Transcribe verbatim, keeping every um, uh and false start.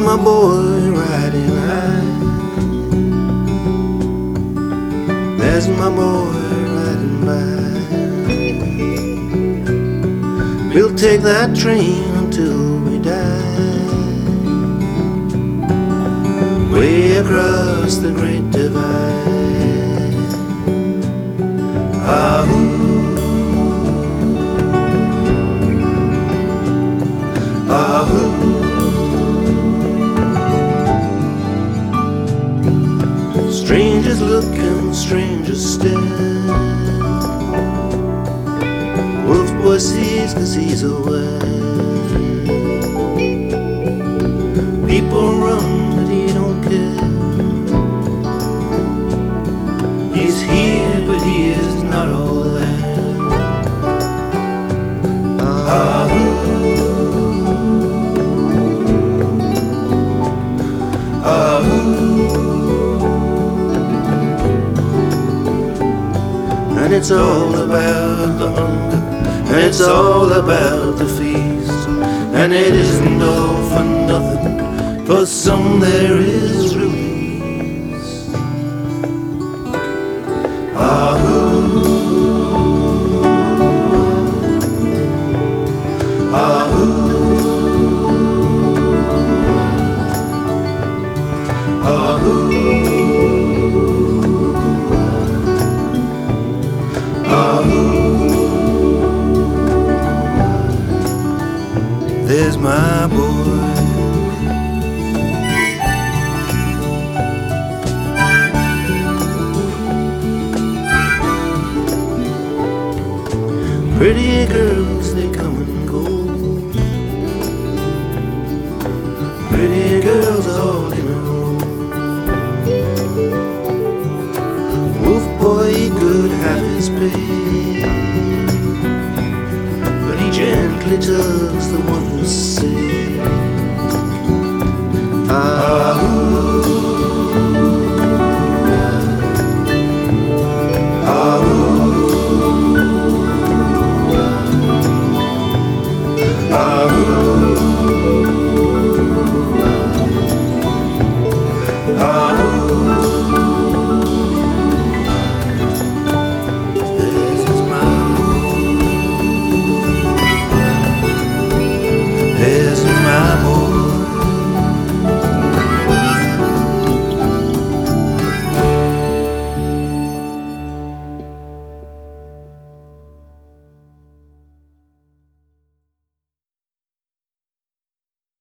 my boy riding high. There's my boy riding by. We'll take that train until we die, way across the great divide. Ah-hoo, ah-hoo. Strangers looking, strangers still. Wolf boy sees 'cause he's away. People run but he don't care. He's here but he is not all there. Ah-hoo, ah-hoo. And it's all about the hunger, and it's all about the feast, and it isn't all for nothing. For some there is release. Ah-hoo, ah-hoo, ah-hoo, ah-hoo. There's my boy. Pretty girls, they come and go. Pretty girls all in a row. Wolf boy, he could have his pay, but he gently took